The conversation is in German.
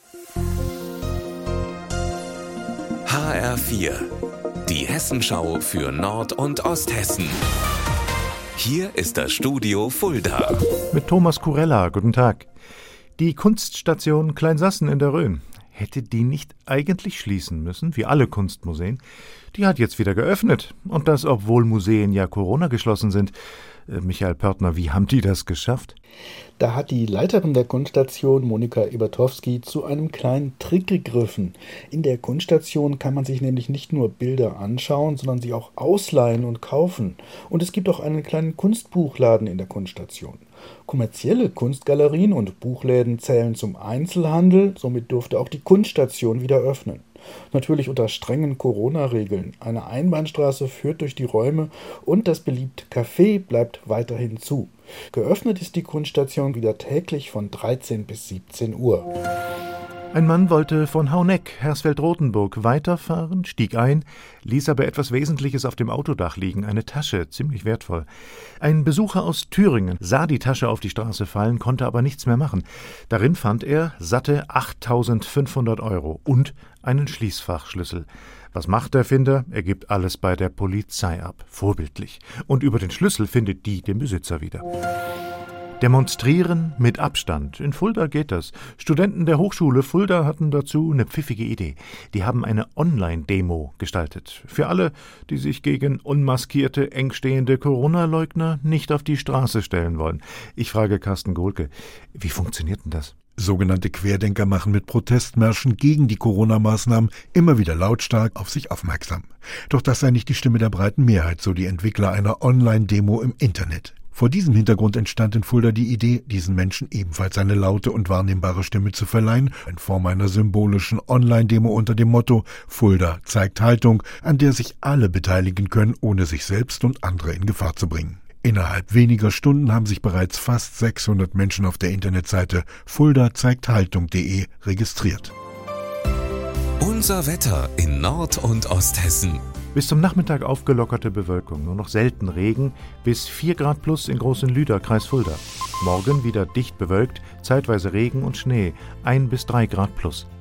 HR4, die Hessenschau für Nord- und Osthessen. Hier ist das Studio Fulda. Mit Thomas Kurella, guten Tag. Die Kunststation Kleinsassen in der Rhön. Hätte die nicht eigentlich schließen müssen, wie alle Kunstmuseen? Die hat jetzt wieder geöffnet. Und das, obwohl Museen ja Corona geschlossen sind. Michael Pörtner, wie haben die das geschafft? Da hat die Leiterin der Kunststation, Monika Ebertowski, zu einem kleinen Trick gegriffen. In der Kunststation kann man sich nämlich nicht nur Bilder anschauen, sondern sie auch ausleihen und kaufen. Und es gibt auch einen kleinen Kunstbuchladen in der Kunststation. Kommerzielle Kunstgalerien und Buchläden zählen zum Einzelhandel, somit durfte auch die Kunststation wieder öffnen. Natürlich unter strengen Corona-Regeln. Eine Einbahnstraße führt durch die Räume und das beliebte Café bleibt weiterhin zu. Geöffnet ist die Kunststation wieder täglich von 13 bis 17 Uhr. Ein Mann wollte von Hauneck, Hersfeld-Rotenburg, weiterfahren, stieg ein, ließ aber etwas Wesentliches auf dem Autodach liegen, eine Tasche, ziemlich wertvoll. Ein Besucher aus Thüringen sah die Tasche auf die Straße fallen, konnte aber nichts mehr machen. Darin fand er satte 8.500 € und einen Schließfachschlüssel. Was macht der Finder? Er gibt alles bei der Polizei ab. Vorbildlich. Und über den Schlüssel findet die den Besitzer wieder. Demonstrieren mit Abstand. In Fulda geht das. Studenten der Hochschule Fulda hatten dazu eine pfiffige Idee. Die haben eine Online-Demo gestaltet. Für alle, die sich gegen unmaskierte, engstehende Corona-Leugner nicht auf die Straße stellen wollen. Ich frage Carsten Gohlke, wie funktioniert denn das? Sogenannte Querdenker machen mit Protestmärschen gegen die Corona-Maßnahmen immer wieder lautstark auf sich aufmerksam. Doch das sei nicht die Stimme der breiten Mehrheit, so die Entwickler einer Online-Demo im Internet. Vor diesem Hintergrund entstand in Fulda die Idee, diesen Menschen ebenfalls eine laute und wahrnehmbare Stimme zu verleihen, in Form einer symbolischen Online-Demo unter dem Motto »Fulda zeigt Haltung«, an der sich alle beteiligen können, ohne sich selbst und andere in Gefahr zu bringen. Innerhalb weniger Stunden haben sich bereits fast 600 Menschen auf der Internetseite fuldazeigthaltung.de registriert. Unser Wetter in Nord- und Osthessen. Bis zum Nachmittag aufgelockerte Bewölkung, nur noch selten Regen, bis 4 Grad plus in Großenlüder, Kreis Fulda. Morgen wieder dicht bewölkt, zeitweise Regen und Schnee, 1 bis 3 Grad plus.